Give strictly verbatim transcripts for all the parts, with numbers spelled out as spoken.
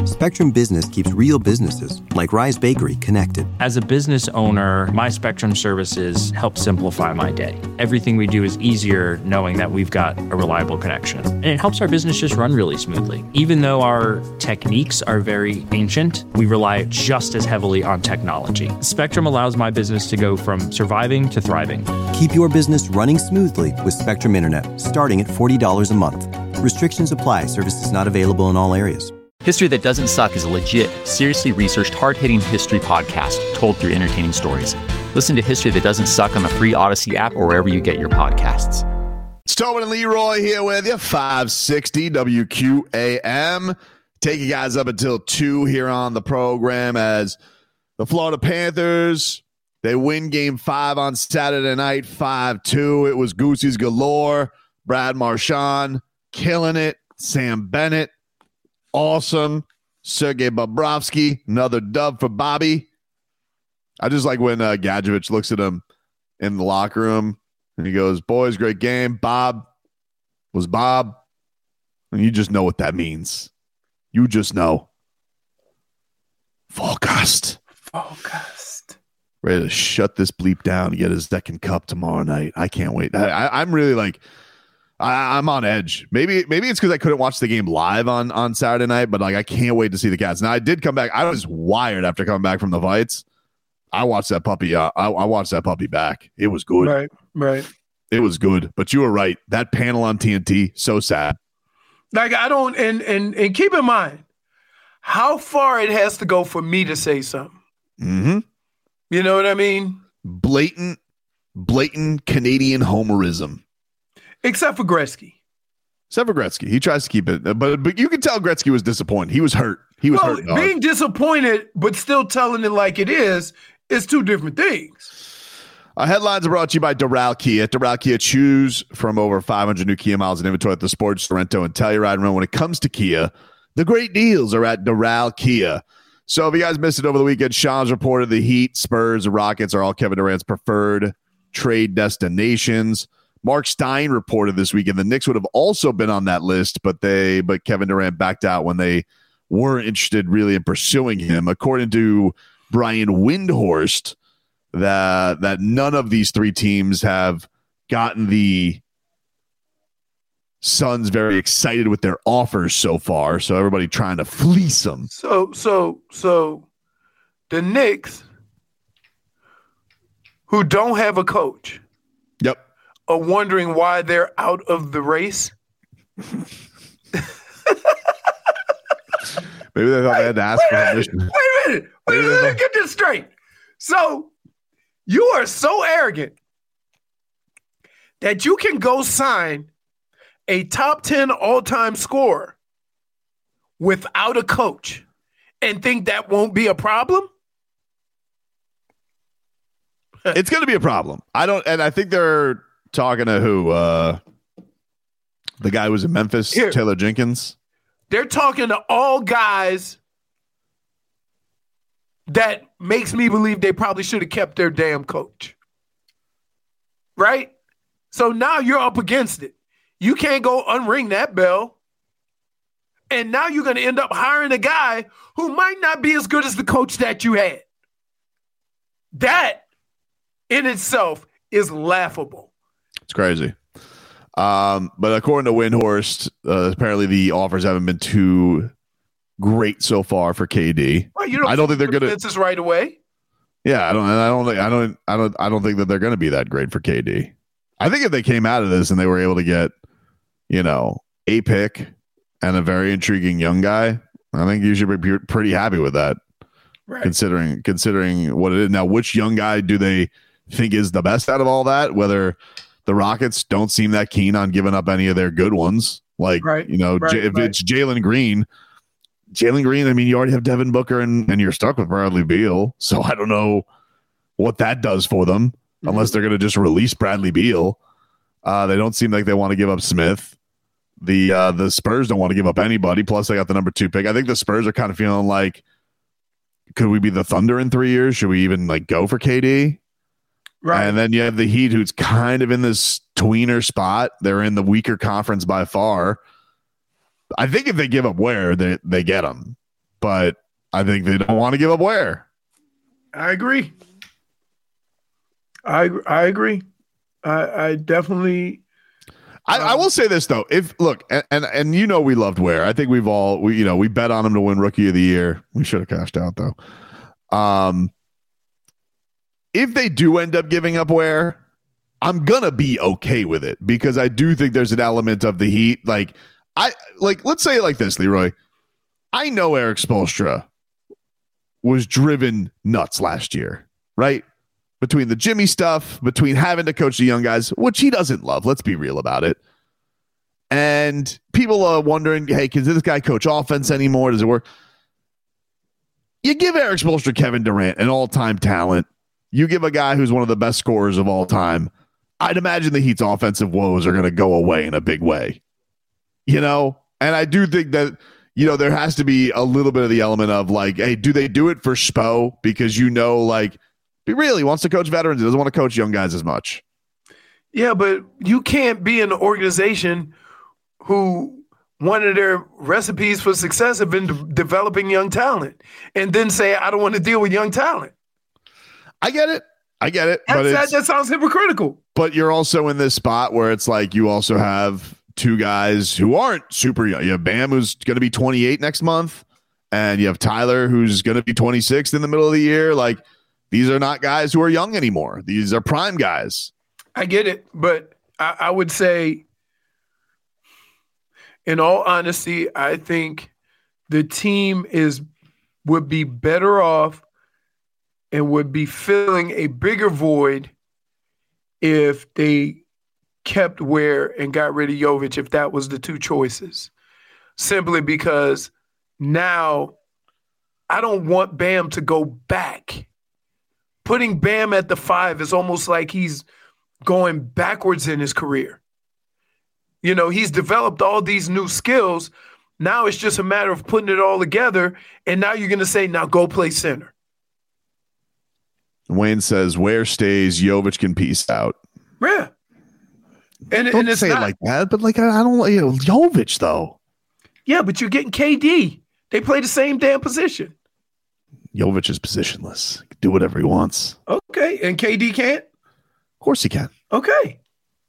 Spectrum Business keeps real businesses, like Rise Bakery, connected. As a business owner, my Spectrum services help simplify my day. Everything we do is easier knowing that we've got a reliable connection. And it helps our business just run really smoothly. Even though our techniques are very ancient, we rely just as heavily on technology. Spectrum allows my business to go from surviving to thriving. Keep your business running smoothly with Spectrum Internet, starting at forty dollars a month. Restrictions apply. Services not available in all areas. History That Doesn't Suck is a legit, seriously researched, hard-hitting history podcast told through entertaining stories. Listen to History That Doesn't Suck on the free Odyssey app or wherever you get your podcasts. It's Tobin and Leroy here with you, five sixty W Q A M. Take you guys up until two here on the program as the Florida Panthers, they win game five on Saturday night, five two. It was Goosey's galore. Brad Marchand killing it. Sam Bennett, awesome. Sergei Bobrovsky, another dub for Bobby. I just like when uh, Gadjevich looks at him in the locker room and he goes, boys, great game. Bob was Bob. And you just know what that means. You just know. Focused. Focused. Ready to shut this bleep down and get his second cup tomorrow night. I can't wait. I, I, I'm really like, I, I'm on edge. Maybe maybe it's because I couldn't watch the game live on, on Saturday night, but like I can't wait to see the Cats. Now I did come back. I was wired after coming back from the fights. I watched that puppy. Uh, I, I watched that puppy back. It was good. Right, right. It was good. But you were right. That panel on T N T, so sad. Like I don't, and and and keep in mind how far it has to go for me to say something. Mm-hmm. You know what I mean? Blatant, blatant Canadian homerism. Except for Gretzky. Except for Gretzky. He tries to keep it. But but you can tell Gretzky was disappointed. He was hurt. He was well, hurt. Being disappointed, but still telling it like it is, is two different things. Our headlines are brought to you by Doral Kia. Doral Kia, choose from over five hundred new Kia miles in inventory at the Sports, Sorrento, and Telluride. Remember, when it comes to Kia, the great deals are at Doral Kia. So if you guys missed it over the weekend, Shams reported the Heat, Spurs, and Rockets are all Kevin Durant's preferred trade destinations. Mark Stein reported this weekend the Knicks would have also been on that list, but they but Kevin Durant backed out when they weren't interested really in pursuing him. According to Brian Windhorst, that that none of these three teams have gotten the Suns very excited with their offers so far. So everybody trying to fleece them. So so so the Knicks, who don't have a coach, yep, are wondering why they're out of the race. Maybe they thought they had to ask wait, for permission. Wait a minute. Wait a minute. Let me get this straight. So you are so arrogant that you can go sign a top ten all-time scorer without a coach and think that won't be a problem? It's going to be a problem. I don't, and I think they're talking to who? Uh, the guy who was in Memphis, Here. Taylor Jenkins. They're talking to all guys that makes me believe they probably should have kept their damn coach. Right? So now you're up against it. You can't go unring that bell. And now you're going to end up hiring a guy who might not be as good as the coach that you had. That in itself is laughable. It's crazy. Um, but according to Windhorst, uh, apparently the offers haven't been too great so far for K D. Well, you don't I don't think they're going to. This is right away. Yeah, I don't. I don't think. I don't. I don't. I don't think that they're going to be that great for K D. I think if they came out of this and they were able to get, you know, a pick and a very intriguing young guy, I think you should be pretty happy with that. Right. Considering considering what it is now, which young guy do they think is the best out of all that? Whether the Rockets don't seem that keen on giving up any of their good ones. Like, right, you know, right, J- if right. it's Jalen Green, Jalen Green, I mean, you already have Devin Booker and, and you're stuck with Bradley Beal. So I don't know what that does for them mm-hmm. unless they're going to just release Bradley Beal. Uh, they don't seem like they want to give up Smith. The uh, the Spurs don't want to give up anybody. Plus, they got the number two pick. I think the Spurs are kind of feeling like, could we be the Thunder in three years? Should we even like go for K D? Right. And then you have the Heat, who's kind of in this tweener spot. They're in the weaker conference by far. I think if they give up Ware, they they get them. but I think they don't want to give up Ware. I agree. I I agree. I, I definitely. I, I will say this though, if look, and, and and you know we loved Ware. I think we've all we you know we bet on him to win Rookie of the Year. We should have cashed out though. Um, if they do end up giving up Ware, I'm gonna be okay with it because I do think there's an element of the Heat. Like I like let's say it like this, Leroy. I know Eric Spoelstra was driven nuts last year, right? Between the Jimmy stuff, between having to coach the young guys, which he doesn't love. Let's be real about it. And people are wondering, hey, can this guy coach offense anymore? Does it work? You give Eric Spoelstra, Kevin Durant, an all-time talent. You give a guy who's one of the best scorers of all time. I'd imagine the Heat's offensive woes are going to go away in a big way. You know? And I do think that, you know, there has to be a little bit of the element of like, hey, do they do it for Spo? Because you know, like, he really wants to coach veterans. He doesn't want to coach young guys as much. Yeah, but you can't be in an organization who one of their recipes for success have been de- developing young talent and then say, I don't want to deal with young talent. I get it. I get it. That's, but that, that sounds hypocritical. But you're also in this spot where it's like you also have two guys who aren't super young. You have Bam, who's going to be twenty-eight next month, and you have Tyler, who's going to be twenty-six in the middle of the year. Like, these are not guys who are young anymore. These are prime guys. I get it, but I, I would say, in all honesty, I think the team is would be better off and would be filling a bigger void if they kept Ware and got rid of Jovic, if that was the two choices. Simply because now I don't want Bam to go back. Putting Bam at the five is almost like he's going backwards in his career. You know, he's developed all these new skills. Now it's just a matter of putting it all together. And now you're going to say, now go play center. Wayne says, Ware stays, Jovic can peace out. Yeah. And, don't and it's say not, it like that, but like, I, I don't like, you know, Jovic though. Yeah, but you're getting K D. They play the same damn position. Jovic is positionless. He can do whatever he wants. Okay. And K D can't? Of course he can. Okay.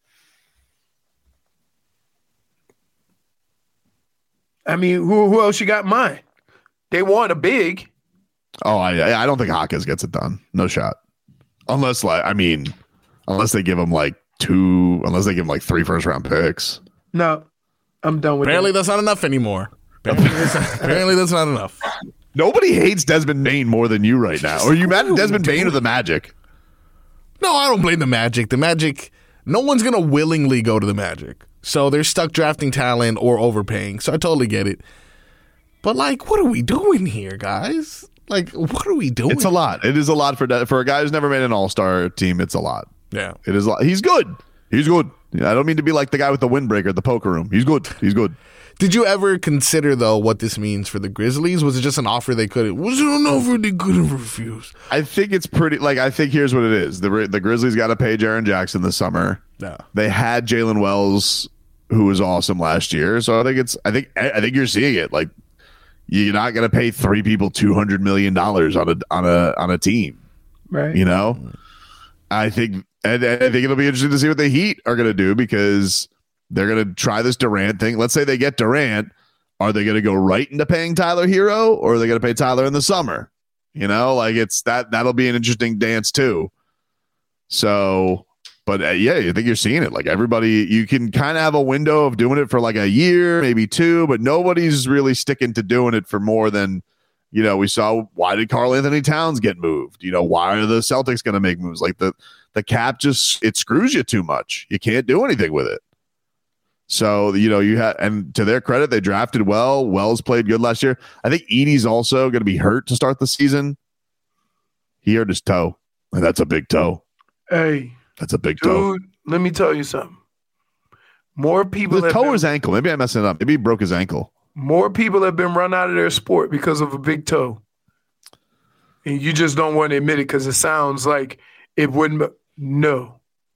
I mean, who who else you got in mind? They want a big. Oh, I I don't think Hawkins gets it done. No shot. Unless like I mean, unless they give him like two, unless they give him like three first round picks. No, I'm done with Apparently that. that's not enough anymore. Apparently that's, apparently that's not enough. Nobody hates Desmond Bain more than you right now. Are you mad at Desmond Bain or the Magic? No, I don't blame the Magic. The Magic, no one's going to willingly go to the Magic. So they're stuck drafting talent or overpaying. So I totally get it. But, like, what are we doing here, guys? Like, what are we doing? It's a lot. It is a lot for De- for a guy who's never made an all-star team. It's a lot. Yeah. It is a lot. He's good. He's good. I don't mean to be like the guy with the windbreaker at the poker room. He's good. He's good. Did you ever consider, though, what this means for the Grizzlies? Was it just an offer they couldn't? Was it an offer they couldn't refuse? I think it's pretty, like, I think here's what it is. The the Grizzlies got to pay Jaren Jackson this summer. Yeah. They had Jalen Wells, who was awesome last year. So I think it's, I think, I think you're seeing it. Like, you're not going to pay three people two hundred million dollars on a, on a, on a team. Right. You know? I think, and, and I think it'll be interesting to see what the Heat are going to do because they're going to try this Durant thing. Let's say they get Durant. Are they going to go right into paying Tyler Hero, or are they going to pay Tyler in the summer? You know, like it's that, that'll be an interesting dance too. So, but uh, yeah, I think you're seeing it. Like everybody, you can kind of have a window of doing it for like a year, maybe two, but nobody's really sticking to doing it for more than, you know, we saw, why did Karl Anthony Towns get moved? You know, why are the Celtics going to make moves? Like the, the cap just, it screws you too much. You can't do anything with it. So, you know, you had, and to their credit, they drafted well. Wells played good last year. I think Edie's also going to be hurt to start the season. He hurt his toe, and that's a big toe. Hey, that's a big toe. dude, let me tell you something. More people. The toe been, or his ankle? Maybe I'm messing it up. Maybe he broke his ankle. More people have been run out of their sport because of a big toe. And you just don't want to admit it because it sounds like it wouldn't. No.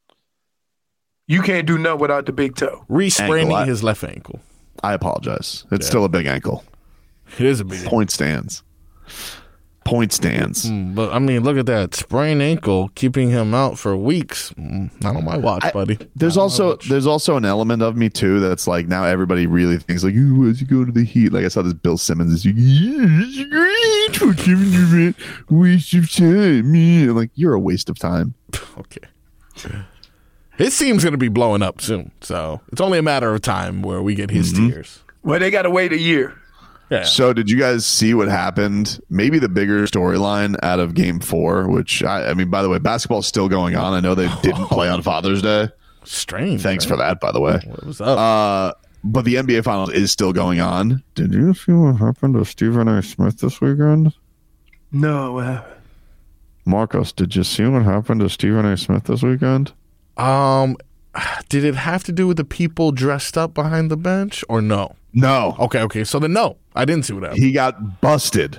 You can't do nothing without the big toe. Re-spraining Ankle, I- his left ankle. I apologize. It's Yeah. still a big ankle. It is a big deal. Point stands. Point stands. Mm, but I mean, look at that sprained ankle, keeping him out for weeks. Mm, not on my watch, I, buddy. There's Not also there's also an element of me too that's like now everybody really thinks like, "Ooh, why'd you go to the Heat?" Like I saw this Bill Simmons is like, "Yeah, it's great for Kevin Durant, waste of time." Yeah. I'm like, you're a waste of time. Okay. His team's gonna be blowing up soon, so it's only a matter of time where we get his Mm-hmm. tears. Well, they got to wait a year. Yeah. So did you guys see what happened? Maybe the bigger storyline out of game four, which I, I mean, by the way, basketball's still going on. I know they didn't play on Father's Day. Strange. Thanks right? for that, by the way. What was up? Uh, but the N B A Finals is still going on. Did you see what happened to Stephen A. Smith this weekend? No, what happened? Marcos, did you see what happened to Stephen A. Smith this weekend? um, did it have to do with the people dressed up behind the bench or no? No. Okay, okay. So then no, I didn't see what happened. He got busted.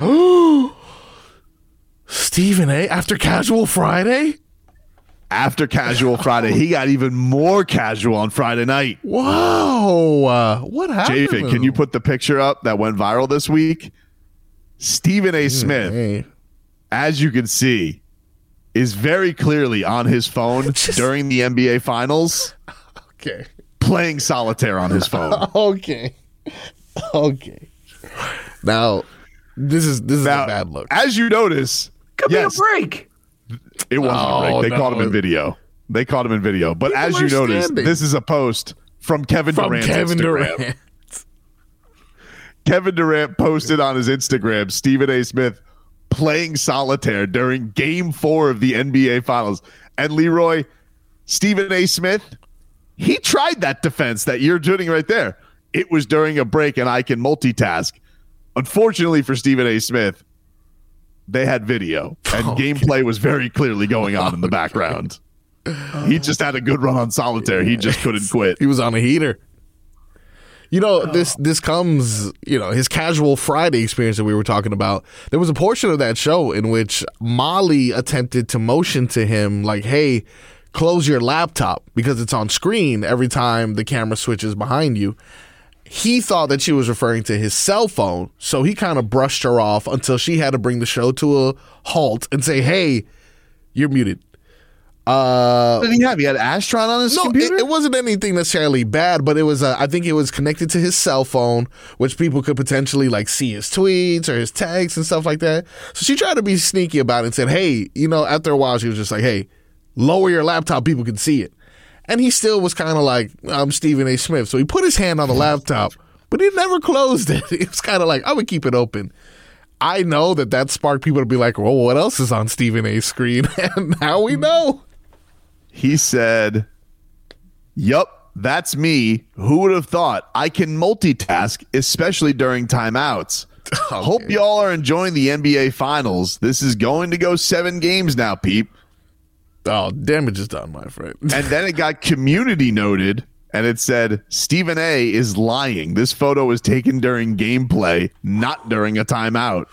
Stephen A. after Casual Friday? After Casual Friday, he got even more casual on Friday night. Whoa. Uh, what happened? Jafin, can you put the picture up that went viral this week? Stephen A. Smith, Hey. as you can see, is very clearly on his phone Just- during the N B A Finals Okay. playing solitaire on his phone. Okay. Okay. Now, this is this is Now, a bad look. as you notice, Could yes, be a break. it wasn't Oh, a break. They no. caught him in video. They caught him in video. But People as you are notice, standing. this is a post from Kevin From Durant's Kevin Instagram. Durant. Kevin Durant posted on his Instagram Stephen A. Smith playing solitaire during game four of the N B A Finals. And Leroy, Stephen A. Smith, he tried that defense that you're doing right there. It was during a break and I can multitask. Unfortunately for Stephen A. Smith, they had video and Okay. gameplay was very clearly going on in the background. He just had a good run on solitaire. He just couldn't quit. He was on a heater. You know, this this comes, you know, his Casual Friday experience that we were talking about. There was a portion of that show in which Molly attempted to motion to him like, hey, close your laptop because it's on screen every time the camera switches behind you. He thought that she was referring to his cell phone, so he kind of brushed her off until she had to bring the show to a halt and say, hey, you're muted. Uh, What did he have? He had Astron on his no, computer? it, it wasn't anything necessarily bad, but it was. Uh, I think it was connected to his cell phone, which people could potentially like see his tweets or his texts and stuff like that. So she tried to be sneaky about it and said, "Hey, you know." After a while, she was just like, "Hey, lower your laptop. People can see it." And he still was kind of like, "I'm Stephen A. Smith." So he put his hand on the laptop, but he never closed it. It was kind of like, "I would keep it open." I know that that sparked people to be like, "Well, what else is on Stephen A.'s screen?" And now we know. He said, "Yup, that's me. Who would have thought I can multitask, especially during timeouts? Okay. Hope y'all are enjoying the N B A Finals. This is going to go seven games now, peep." Oh, damage is done, my friend. And then it got community noted, and it said, "Stephen A. is lying. This photo was taken during gameplay, not during a timeout."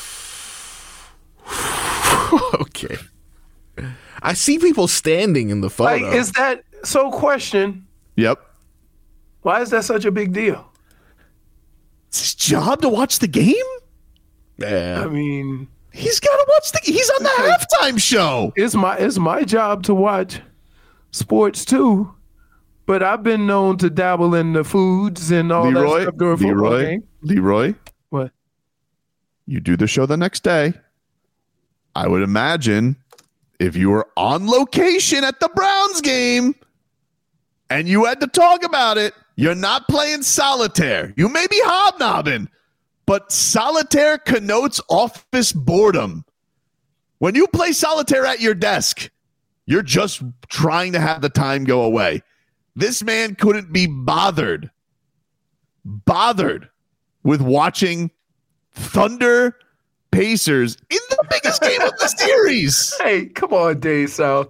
Okay. I see people standing in the photo. Like, is that so? Question: Yep. why is that such a big deal? It's his job to watch the game? yeah. I mean, He's got to watch the He's on the halftime show. it's my it's my job to watch sports too, but I've been known to dabble in the foods and all that Leroy, stuff during football Leroy, game. Leroy, What? you do the show the next day. I would imagine if you were on location at the Browns game and you had to talk about it, you're not playing solitaire. You may be hobnobbing, but solitaire connotes office boredom. When you play solitaire at your desk, you're just trying to have the time go away. This man couldn't be bothered, bothered with watching Thunder Pacers in the biggest game of the series. Hey, come on, Dave South.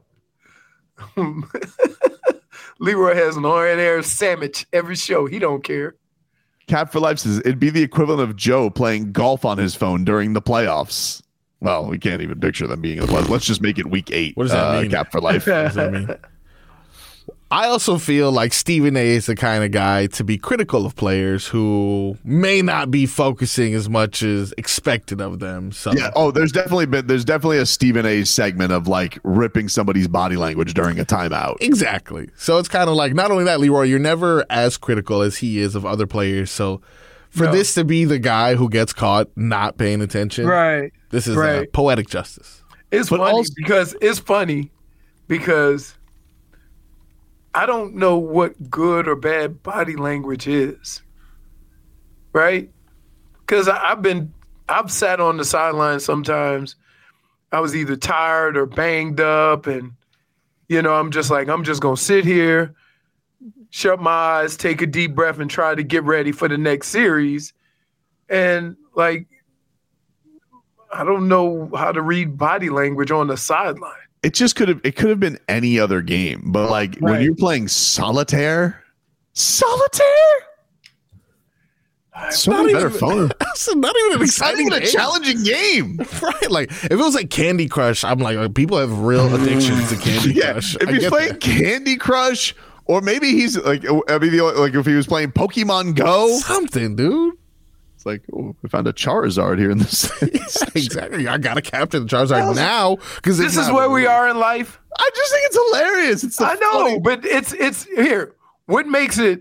Leroy has an on-air sandwich every show. He don't care. Cap for Life says it'd be the equivalent of Joe playing golf on his phone during the playoffs. Well, we can't even picture them being in the playoffs. Let's just make it week eight. What does that uh, mean? Cap for Life. What does that mean? I also feel like Stephen A is the kind of guy to be critical of players who may not be focusing as much as expected of them. So yeah. Oh, there's definitely been there's definitely a Stephen A segment of like ripping somebody's body language during a timeout. Exactly. So it's kind of like, not only that, Leroy, you're never as critical as he is of other players. So for No. this to be the guy who gets caught not paying attention, Right. this is Right. uh, poetic justice. It's But funny also- because it's funny because I don't know what good or bad body language is, right? Because I've been, I've sat on the sideline sometimes. I was either tired or banged up, and you know, I'm just like, I'm just gonna sit here, shut my eyes, take a deep breath, and try to get ready for the next series. And like, I don't know how to read body language on the sideline. It just could have it could have been any other game, but like when Right. you're playing solitaire, solitaire, so Not many even- better phone. It's not even an It's not exciting even a game. challenging game. Right, like if it was like Candy Crush, I'm like, uh, people have real addictions to Candy Yeah, Crush. if I he's get playing that. Candy Crush, or maybe he's like, I mean, the- like if he was playing Pokemon Go, something, dude. it's like, oh, we found a Charizard here in this. Exactly. I gotta capture the Charizard now because This is where we are in life. I just think it's hilarious. It's the I know, funny- but it's it's here. What makes it?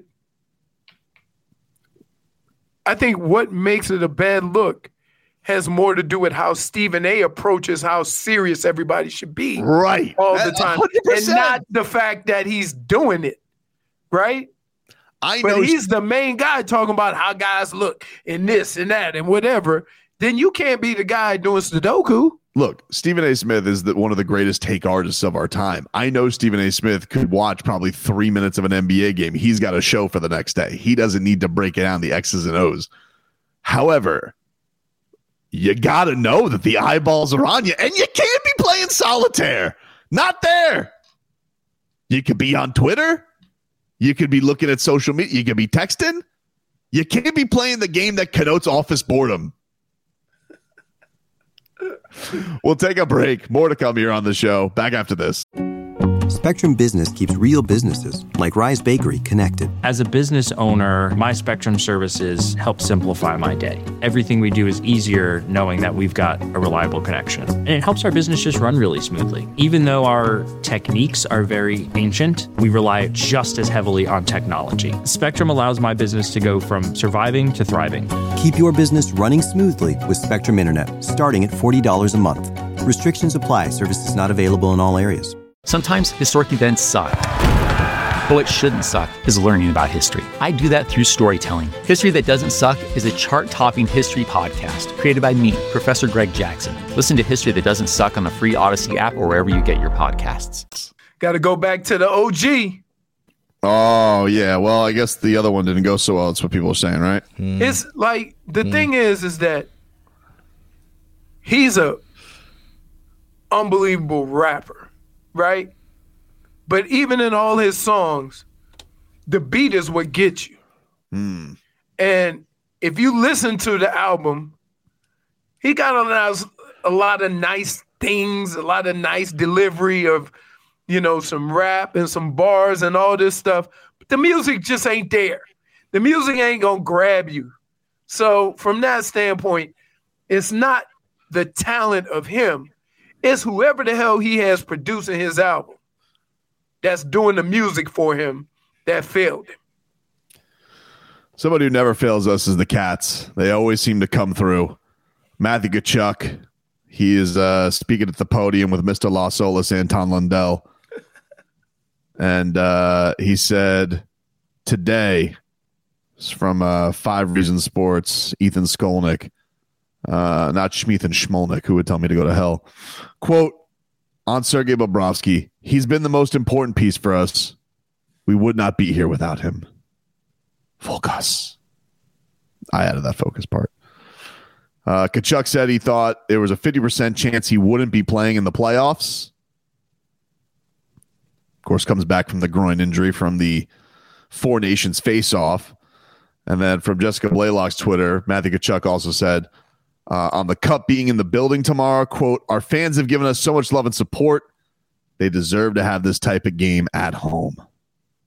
I think what makes it a bad look has more to do with how Stephen A. approaches how serious everybody should be right all the That- time, one hundred and percent. not the fact that he's doing it, right? I But know. he's the main guy talking about how guys look and this and that and whatever. Then you can't be the guy doing Sudoku. Look, Stephen A. Smith is the, one of the greatest take artists of our time. I know Stephen A. Smith could watch probably three minutes of an N B A game. He's got a show for the next day. He doesn't need to break it down the X's and O's. However, you got to know that the eyeballs are on you, and you can't be playing solitaire. Not there. You could be on Twitter. You could be looking at social media. You could be texting. You can't be playing the game that connotes office boredom. We'll take a break. More to come here on the show. Back after this. Spectrum Business keeps real businesses, like Rise Bakery, connected. As a business owner, my Spectrum services help simplify my day. Everything we do is easier knowing that we've got a reliable connection. And it helps our business just run really smoothly. Even though our techniques are very ancient, we rely just as heavily on technology. Spectrum allows my business to go from surviving to thriving. Keep your business running smoothly with Spectrum Internet, starting at forty dollars a month. Restrictions apply. Services not available in all areas. Sometimes historic events suck. But what shouldn't suck is learning about history. I do that through storytelling. History That Doesn't Suck is a chart-topping history podcast created by me, Professor Greg Jackson. Listen to History That Doesn't Suck on the free Odyssey app or wherever you get your podcasts. Got to go back to the O G. Oh, yeah. Well, I guess the other one didn't go so well. That's what people are saying, right? It's like the thing is, is that he's a unbelievable rapper, right? But even in all his songs, the beat is what gets you. And if you listen to the album, he got a lot, a lot of nice things, a lot of nice delivery of, you know, some rap and some bars and all this stuff. But the music just ain't there. The music ain't gonna grab you. So from that standpoint, it's not the talent of him. It's whoever the hell he has producing his album that's doing the music for him that failed him. Somebody who never fails us is the Cats. They always seem to come through. Matthew Tkachuk, he is uh, speaking at the podium with Mister Los Olas, Anton Lundell. And uh, he said today, it's from uh, Five Reasons Sports, Ethan Skolnick, uh, not Schmeathan Schmolnick, who would tell me to go to hell. Quote, on Sergei Bobrovsky, he's been the most important piece for us. We would not be here without him. Focus. I added that focus part. Uh, Tkachuk said he thought there was a fifty percent chance he wouldn't be playing in the playoffs. Of course, comes back from the groin injury from the Four Nations face-off. And then from Jessica Blaylock's Twitter, Matthew Tkachuk also said, uh, on the Cup being in the building tomorrow, quote, our fans have given us so much love and support. They deserve to have this type of game at home.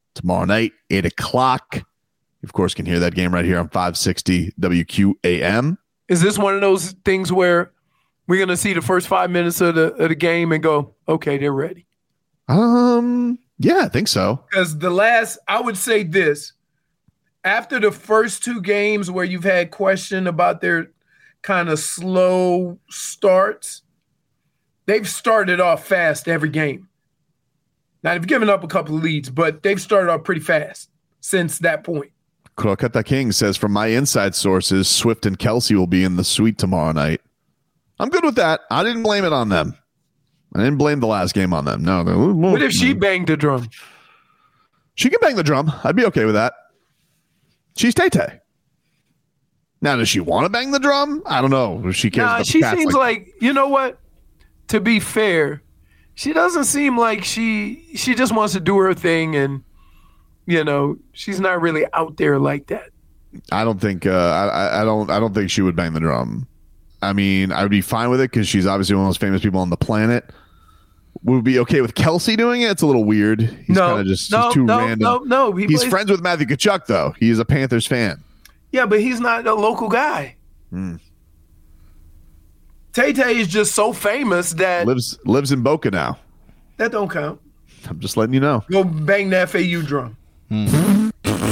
tomorrow night, eight o'clock. You, of course, can hear that game right here on five sixty W Q A M. Is this one of those things where we're going to see the first five minutes of the of the game and go, okay, they're ready? Um, yeah, I think so. Because the last, I would say this, after the first two games where you've had question about their kind of slow starts, they've started off fast every game. Now, they've given up a couple of leads, but they've started off pretty fast since that point. Croqueta King says, from my inside sources, Swift and Kelsey will be in the suite tomorrow night. I'm good with that. I didn't blame it on them. I didn't blame the last game on them. No. What if she banged the drum? She can bang the drum. I'd be okay with that. She's Tay-Tay. Now, does she want to bang the drum? I don't know. If she cares nah, about she the seems like, like, you know what? To be fair, she doesn't seem like she she just wants to do her thing, and you know, she's not really out there like that. I don't think uh, I, I don't I don't think she would bang the drum. I mean, I would be fine with it because she's obviously one of those famous people on the planet. Would be okay with Kelsey doing it. It's a little weird. He's no, kind of just no, he's too no, random. no, no. He he's plays, friends with Matthew Tkachuk, though. He's a Panthers fan. Yeah, but he's not a local guy. Hmm. Tay-Tay is just so famous that lives lives in Boca now. That don't count. I'm just letting you know. Go bang the F A U drum. Hmm.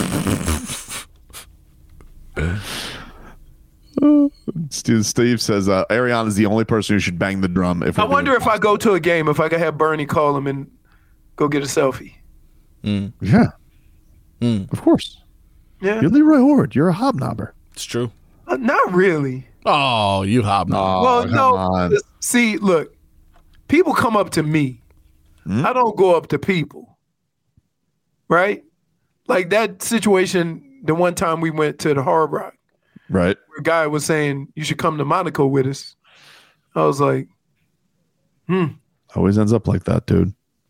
Steve, Steve says uh, Ariana is the only person who should bang the drum. If I wonder if I go to a game, if I could have Bernie call him and go get a selfie. Mm. Yeah, mm. Of course. Yeah, you're Leroy Horde. You're a hobnobber. It's true. Uh, not really. Oh, you hobnob. Oh, well, no. On. See, look, people come up to me. Mm? I don't go up to people. Right? Like that situation, the one time we went to the Hard Rock. Right. Where a guy was saying, you should come to Monaco with us. I was like, hmm. Always ends up like that, dude.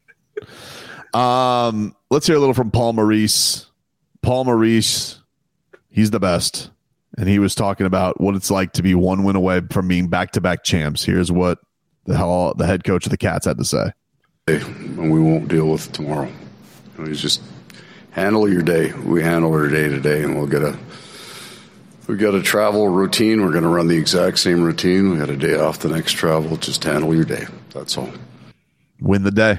Um, let's hear a little from Paul Maurice. Paul Maurice, he's the best. And he was talking about what it's like to be one win away from being back-to-back champs. Here's what the hell the head coach of the Cats had to say. And we won't deal with tomorrow. You know, just handle your day. We handle our day today, and we'll get a we got a travel routine. We're going to run the exact same routine. We got a day off the next travel. Just handle your day. That's all. Win the day.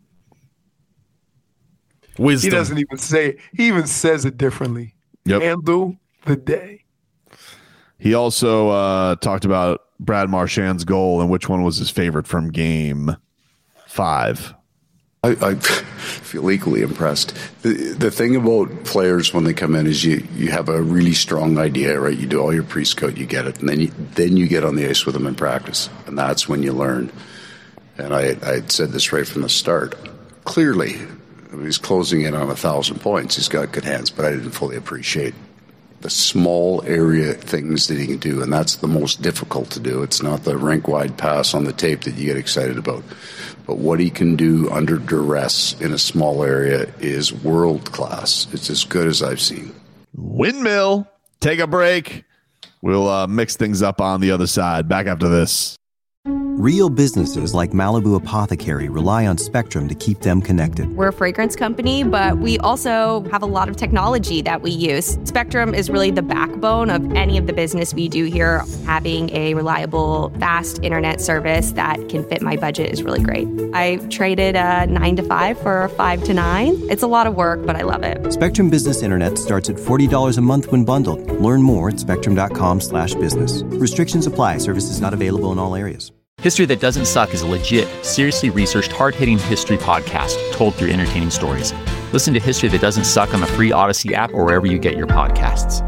Wisdom. He doesn't even say it. He even says it differently. Yep. Handle the day. He also uh, talked about Brad Marchand's goal and which one was his favorite from game five. I, I feel equally impressed. The, the thing about players when they come in is you, you have a really strong idea, right? You do all your pre-scout, you get it, and then you, then you get on the ice with them in practice, and that's when you learn. And I I said this right from the start. Clearly, I mean, he's closing in on a thousand points. He's got good hands, but I didn't fully appreciate the small area things that he can do, and that's the most difficult to do. It's not the rink-wide pass on the tape that you get excited about. But what he can do under duress in a small area is world-class. It's as good as I've seen. Windmill. Take a break. We'll uh, mix things up on the other side. Back after this. Real businesses like Malibu Apothecary rely on Spectrum to keep them connected. We're a fragrance company, but we also have a lot of technology that we use. Spectrum is really the backbone of any of the business we do here. Having a reliable, fast internet service that can fit my budget is really great. I traded a nine to five for a five to nine. It's a lot of work, but I love it. Spectrum Business Internet starts at forty dollars a month when bundled. Learn more at spectrum.com slash business. Restrictions apply. Services not available in all areas. History That Doesn't Suck is a legit, seriously researched, hard-hitting history podcast told through entertaining stories. Listen to History That Doesn't Suck on the free Odyssey app or wherever you get your podcasts.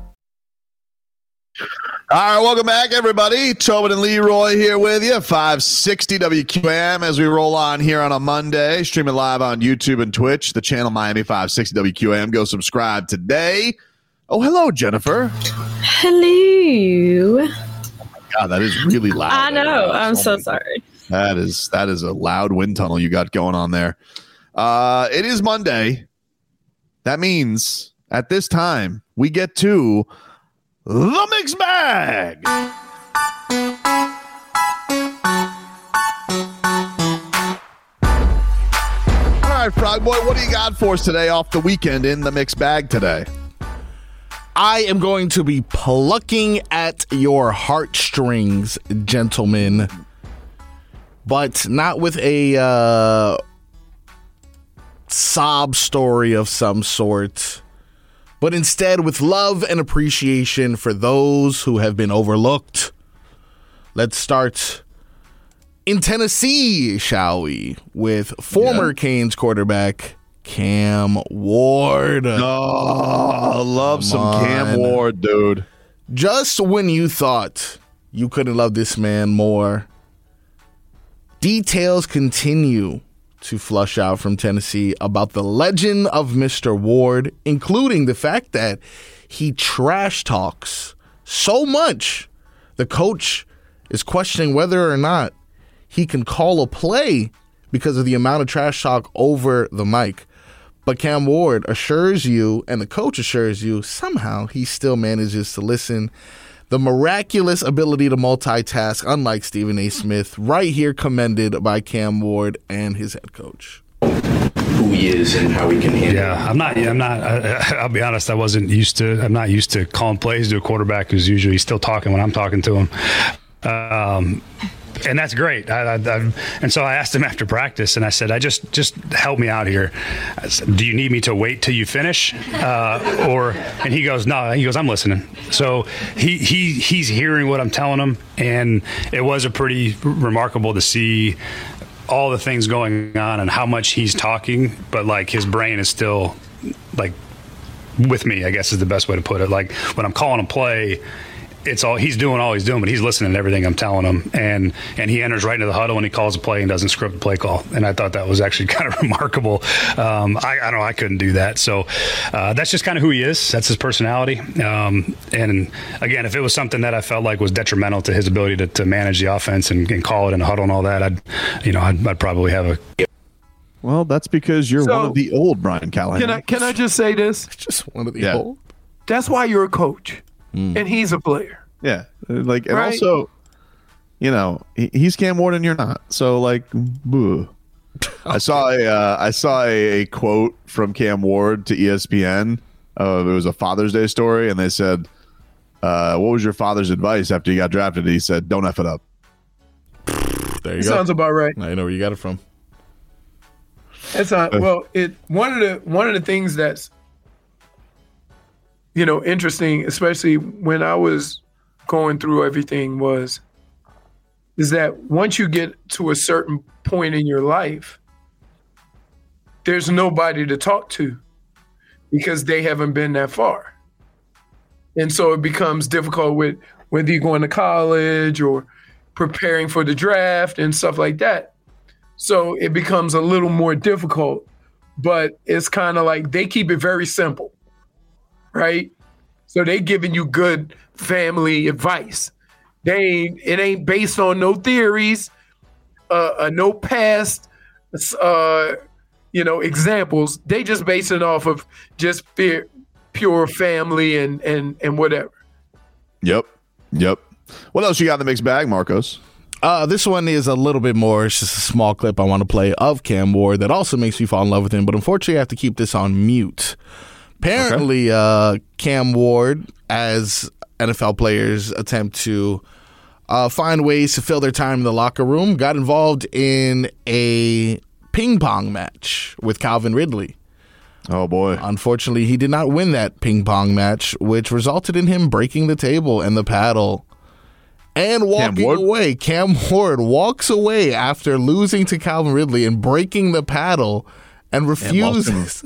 All right, welcome back, everybody. Tobin and Leroy here with you, five sixty W Q M as we roll on here on a Monday, streaming live on YouTube and Twitch, the channel Miami five sixty W Q M. Go subscribe today. Oh, hello, Jennifer. Hello. God, that is really loud. I know. Right? I'm oh so sorry. That is that is a loud wind tunnel you got going on there. Uh, it is Monday. That means at this time we get to the mixed bag. All right, Frog Boy, what do you got for us today off the weekend in the mixed bag today? I am going to be plucking at your heartstrings, gentlemen, but not with a uh, sob story of some sort, but instead with love and appreciation for those who have been overlooked. Let's start in Tennessee, shall we, with former yeah. Canes quarterback Cam Ward. Oh, I love Come some on. Cam Ward, dude. Just when you thought you couldn't love this man more, details continue to flush out from Tennessee about the legend of Mister Ward, including the fact that he trash talks so much the coach is questioning whether or not he can call a play because of the amount of trash talk over the mic. But Cam Ward assures you, and the coach assures you, somehow he still manages to listen. The miraculous ability to multitask, unlike Stephen A. Smith, right here commended by Cam Ward and his head coach. Who he is and how he can handle. Yeah, I'm not. I'm not. I, I'll be honest. I wasn't used to. I'm not used to calling plays to a quarterback who's usually still talking when I'm talking to him. Um, And that's great. I, I, I, and so I asked him after practice, and I said, "I just, just help me out here. I said, do you need me to wait till you finish, uh, or?" And he goes, "No." He goes, "I'm listening." So he, he, he's hearing what I'm telling him, and it was a pretty remarkable to see all the things going on and how much he's talking, but like his brain is still like with me, I guess is the best way to put it. Like when I'm calling a play, it's all he's doing, all he's doing, but he's listening to everything I'm telling him, and and he enters right into the huddle and he calls a play and doesn't script the play call. And I thought that was actually kind of remarkable. Um, I, I don't know, I couldn't do that. So uh, that's just kind of who he is. That's his personality. Um, and again, if it was something that I felt like was detrimental to his ability to, to manage the offense and, and call it in a huddle and all that, I'd you know I'd, I'd probably have a. Well, that's because you're So, one of the old Brian Callahan. Can I can I just say this? Just one of the Yeah. old. That's why you're a coach, and he's a player. Yeah, like and Right. also, you know, he, he's Cam Ward and you're not. So like, boo. I saw a uh, I saw a, a quote from Cam Ward to E S P N. Uh, it was a Father's Day story, and they said, uh, "What was your father's advice after you got drafted?" And he said, "Don't F it up." There you It go. sounds about right. I know where you got it from. That's not well. It one of the one of the things that's you know interesting, especially when I was going through everything, was is that once you get to a certain point in your life, there's nobody to talk to because they haven't been that far, and so it becomes difficult with whether you're going to college or preparing for the draft and stuff like that. So it becomes a little more difficult, but it's kind of like they keep it very simple, right? So they giving you good family advice. They ain't, it ain't based on no theories, uh, uh no past, uh, you know, examples. They just base it off of just fear, pure family and and and whatever. Yep, yep. What else you got in the mixed bag, Marcos? Uh, this one is a little bit more. It's just a small clip I want to play of Cam Ward that also makes me fall in love with him. But unfortunately, I have to keep this on mute. Apparently, okay. uh, Cam Ward, as N F L players attempt to uh, find ways to fill their time in the locker room, got involved in a ping pong match with Calvin Ridley. Oh, boy. Unfortunately, he did not win that ping pong match, which resulted in him breaking the table and the paddle. And walking away. Cam Ward walks away after losing to Calvin Ridley and breaking the paddle and refuses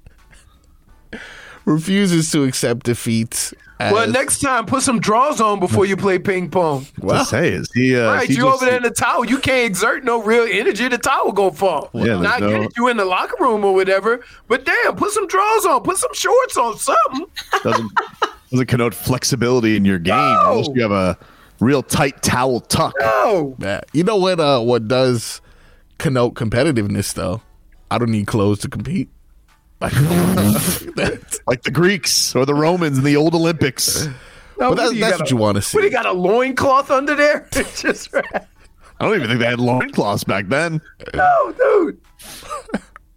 refuses to accept defeat. As, Well, next time, put some draws on before you play ping pong. Well, to say is he uh, Right, he you just- over there in the towel. You can't exert no real energy. The towel gonna fall. Yeah, there's Not no- get it, you in the locker room or whatever. But damn, put some drawers on. Put some shorts on. Something. doesn't doesn't connote flexibility in your game No. unless you have a real tight towel tuck. No. Yeah. You know what? Uh, what does connote competitiveness though? I don't need clothes to compete. Like the Greeks or the Romans in the old Olympics. No, But that's, you that's got what a- you want to see. What, he got a loincloth under there? It's just I don't even think they had loincloths back then. no, dude.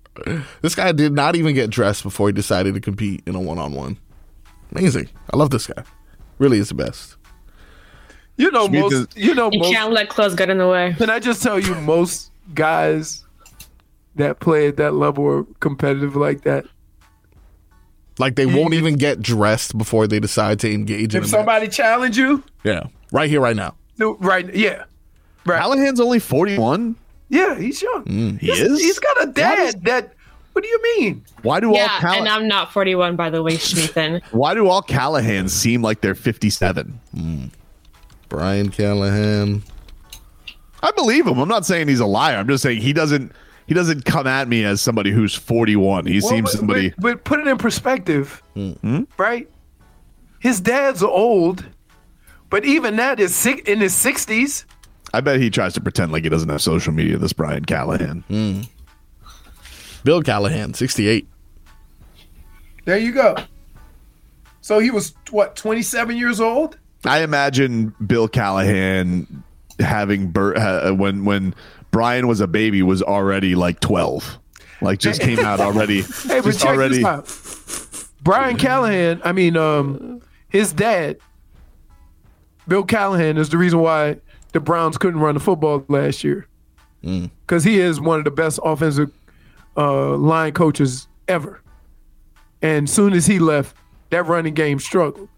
This guy did not even get dressed before he decided to compete in a one-on-one. Amazing. I love this guy. Really is the best. You know, Smith most, is- you know, You most, can't let clothes get in the way. can I just tell you, most guys that play at that level are competitive like that. Like they won't even get dressed before they decide to engage in If a somebody challenge you, match. Yeah. Right here, right now. no, right? Yeah, right. Callahan's only forty-one. Yeah, he's young. Mm. He He's- is. He's got a Why dad does- that. What do you mean? Why do all Yeah, Call- and I'm not forty-one, by the way, Schmeathan. Why do all Callahans seem like they're fifty-seven? Brian Callahan. I believe him. I'm not saying he's a liar. I'm just saying he doesn't. He doesn't come at me as somebody who's forty-one. He Well, seems but, somebody. But, but put it in perspective, Hmm? right? His dad's old, but even that is sick in his sixties. I bet he tries to pretend like he doesn't have social media. This Brian Callahan. Mm. Bill Callahan, sixty-eight. There you go. So he was what, twenty-seven years old? I imagine Bill Callahan having Bur- uh, when when Brian was a baby was already like twelve, like just came out already. Hey, but just check already. this out. Brian Callahan, I mean, um, his dad, Bill Callahan, is the reason why the Browns couldn't run the football last year. Because he is one of the best offensive uh, line coaches ever. And soon as he left, that running game struggled.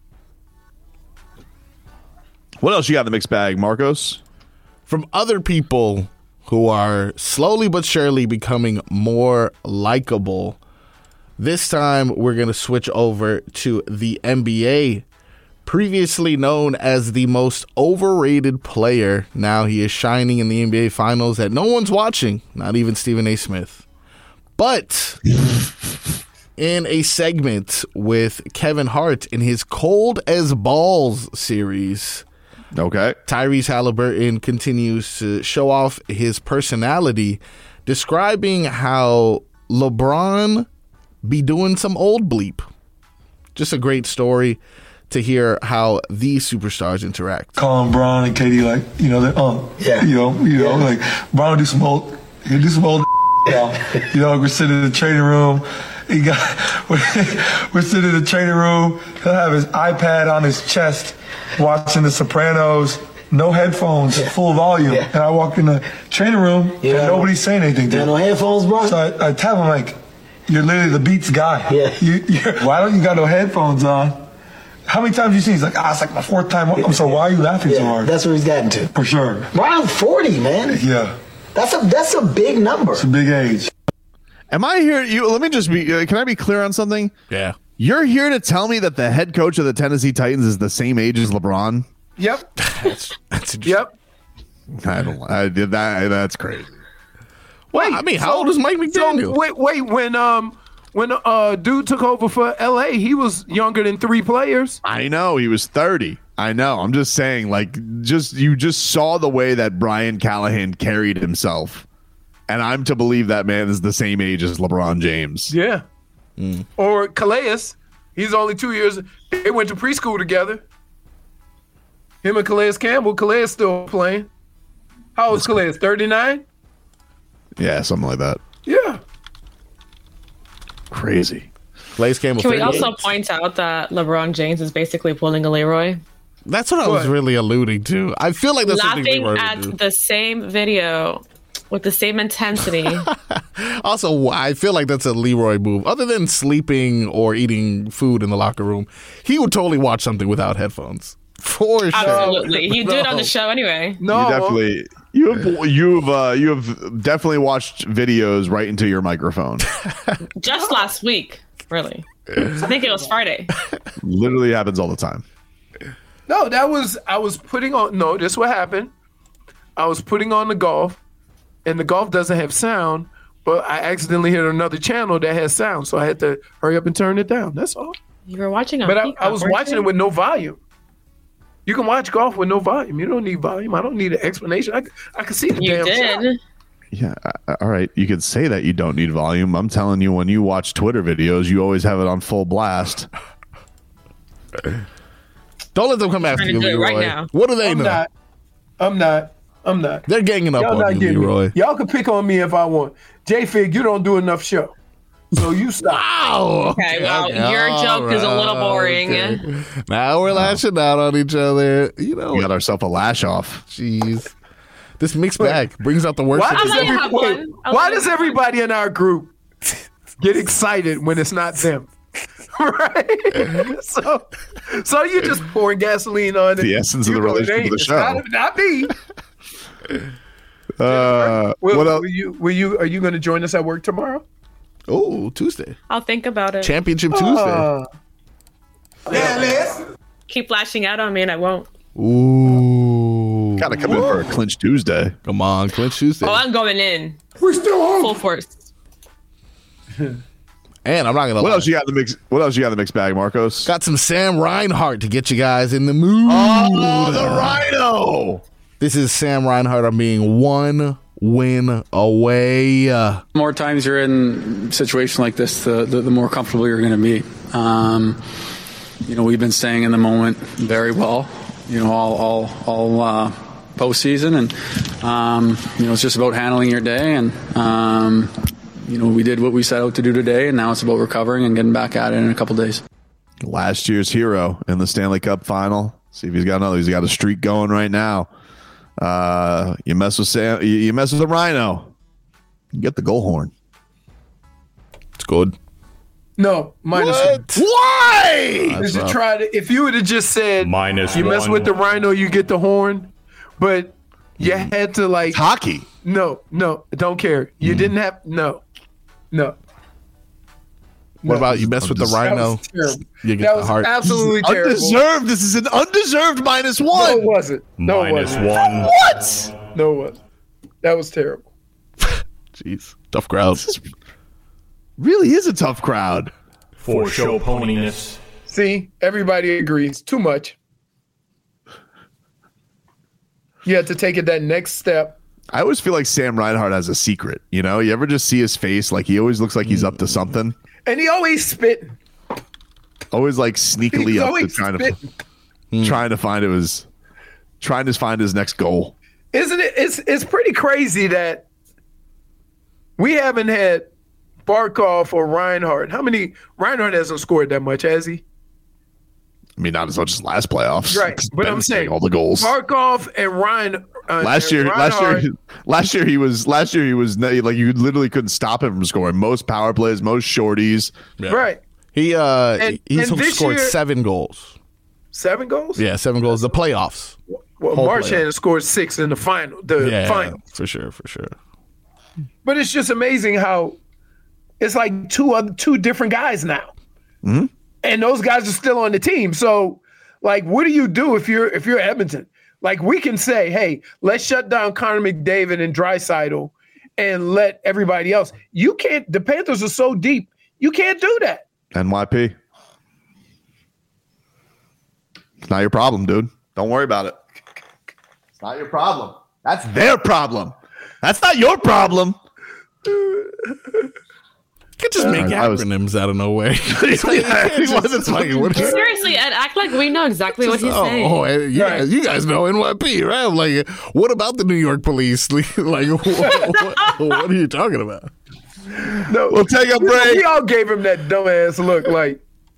What else you got in the mixed bag, Marcos? From other people who are slowly but surely becoming more likable, this time we're going to switch over to the N B A. Previously known as the most overrated player, now he is shining in the N B A Finals that no one's watching, not even Stephen A. Smith. But in a segment with Kevin Hart in his Cold as Balls series, Okay. Tyrese Halliburton continues to show off his personality, describing how LeBron be doing some old bleep. Just a great story to hear how these superstars interact. Calling Bron and K D like, you know, they're um, Yeah. you know, you know, Yeah. like Bron will do some old, he'll do some old, yeah. You know, we're sitting in the training room. He got, we're, we're sitting in the training room. He'll have his iPad on his chest, watching The Sopranos. No headphones, Yeah. full volume. Yeah. And I walk in the training room Yeah. and nobody's saying anything to Got him. no headphones, bro? So I, I tell him like, you're literally the Beats guy. Yeah. You, you're, why don't you got no headphones on? How many times you seen? He's like, ah, it's like my fourth time. I'm so why are you laughing so Yeah, hard? that's where he's gotten to. For sure. Around forty, man. Yeah. That's a that's a big number. It's a big age. Am I here? You let me just be. Uh, can I be clear on something? Yeah. You're here to tell me that the head coach of the Tennessee Titans is the same age as LeBron? Yep. That's, that's Yep. I don't. I did that. That's crazy. Wait, I mean, how so- old is Mike McDaniel? So wait, wait. When um, when uh, dude took over for L A, he was younger than three players. I know he was thirty. I know. I'm just saying, like, just you just saw the way that Brian Callahan carried himself, and I'm to believe that man is the same age as LeBron James. Yeah. Or Calais. He's only two years. They went to preschool together. Him and Calais Campbell. Calais still playing. How old is Calais? thirty-nine? Yeah, something like that. Yeah. Crazy. Blaze Campbell. Can we thirty-eight. also point out that LeBron James is basically pulling a Leroy? That's what I was What? really alluding to. I feel like that's something Laughing Leroy would at do. the same video with the same intensity. Also, I feel like that's a Leroy move. Other than sleeping or eating food in the locker room, he would totally watch something without headphones. For sure. Absolutely. He'd do it on No. the show anyway. No. You definitely you have you've uh, you have definitely watched videos right into your microphone. Just last week, really. I think it was Friday. Literally happens all the time. No, that was I was putting on. No, this what happened. I was putting on the golf, and the golf doesn't have sound, but I accidentally hit another channel that has sound, so I had to hurry up and turn it down. That's all. You were watching on But I, Peacock, I was weren't watching you? it with no volume. You can watch golf with no volume. You don't need volume. I don't need an explanation. I, c- I can see the You damn shot. did. Yeah, uh, all right. You could say that you don't need volume. I'm telling you, when you watch Twitter videos, you always have it on full blast. Don't let them come after Trying to you, do it Leroy. right now. What do they I'm know? not. I'm not. I'm not. They're ganging up Y'all on not you, getting me. Leroy. Y'all can pick on me if I want. J-Fig, you don't do enough show. So you stop. Wow. Okay, well, your joke is a little boring. Okay. Now we're lashing out on each other. You know, We got ourselves a lash off. jeez. This mixed bag brings out the worst. Why in does, let you every, have wait, one. I'll why let you does have everybody in our group get excited when it's not them? Right? so so you just pouring gasoline on it. The essence of You the know, it relationship ain't- of the it's show. Not, not me. Uh, Will, what else? will you, will you, are you going to join us at work tomorrow? Oh, Tuesday. I'll think about it. Championship Tuesday. Uh, Yeah, Liz. Keep flashing out on me and I won't. Ooh. Gotta come in for a clinch Tuesday. Come on, Clinch Tuesday. Oh, I'm going in. We're still home. Full force. And I'm not gonna What lie. else you got in the mix? What else you got in the mixed bag, Marcos? Got some Sam Reinhart to get you guys in the mood. Oh, the Rhino. This is Sam Reinhart. I'm being one win away. Uh, more times you're in a situation like this, the, the, the more comfortable you're going to be. Um, you know, we've been staying in the moment very well, you know, all, all, all uh, postseason. And, um, you know, it's just about handling your day. And, um, you know, we did what we set out to do today, and now it's about recovering and getting back at it in a couple days. Last year's hero in the Stanley Cup final. See if he's got another. He's got a streak going right now. Uh, you mess with Sam. You, you mess with the Rhino. You get the goal horn. it's good. no, minus What? one. Why? Is to try to, if you would have just said Minus you mess one. with the Rhino, you get the horn, but you had to like It's hockey. no, no, don't care. You didn't have no, no. What about you mess with the That Rhino? was terrible. You get that the was heart. absolutely terrible. Undeserved. This is an undeserved minus No, one. it wasn't. No, it Minus wasn't. one. What? No, it wasn't. That was terrible. Jeez, tough crowd. Really is a tough crowd. For show poniness. See, everybody agrees. Too much. You had to take it that next step. I always feel like Sam Reinhart has a secret. You know, you ever just see his face? Like he always looks like he's up to something. And he always spitting. Always like sneakily He's up to always trying to spitting. trying to find it was trying to find his next goal. Isn't it? It's it's pretty crazy that we haven't had Barkov or Reinhardt. How many? Reinhardt hasn't scored that much, has he? I mean, not as much as last playoffs. Right, but Ben's I'm saying getting all the goals. Barkov and Ryan. Uh, Last and year, last Reinhardt- year, last year he was. Last year he was like you literally couldn't stop him from scoring. Most power plays, most shorties. right? He uh And- he's and this scored year- seven goals. Seven goals. Yeah, seven goals. The playoffs. Well, Whole Marchand playoff. scored six in the final. The Yeah, final. for sure, for sure. But it's just amazing how it's like two other two different guys now, Mhm. and those guys are still on the team. So, like, what do you do if you're if you're Edmonton? Like, we can say, hey, let's shut down Connor McDavid and Draisaitl and let everybody else. You can't. The Panthers are so deep. You can't do that. N Y P. It's not your problem, dude. Don't worry about it. It's not your problem. That's their problem. That's not your problem. You could just make I was- acronyms out of nowhere. Yeah, he wasn't like, what is- Seriously, and act like we know exactly what he's oh, saying. oh, and you, guys, you guys know N Y P, right? I'm like, what about the New York police? like, what, what, what are you talking about? No, We'll take a we- break. We all gave him that dumbass look. Like,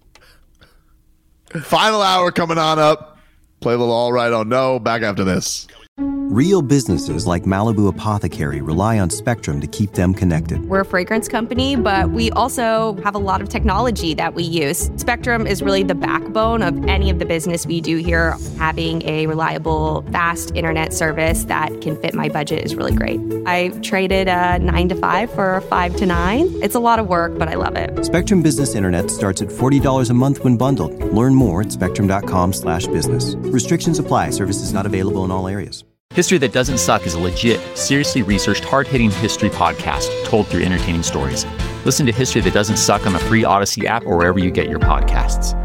Final hour coming on up. Play a little All Right on No. Back after this. Real businesses like Malibu Apothecary rely on Spectrum to keep them connected. We're a fragrance company, but we also have a lot of technology that we use. Spectrum is really the backbone of any of the business we do here. Having a reliable, fast internet service that can fit my budget is really great. I traded a nine to five for a five to nine. It's a lot of work, but I love it. Spectrum Business Internet starts at forty dollars a month when bundled. Learn more at spectrum.com slash business. Restrictions apply. Services not available in all areas. History That Doesn't Suck is a legit, seriously researched, hard-hitting history podcast told through entertaining stories. Listen to History That Doesn't Suck on the free Odyssey app or wherever you get your podcasts.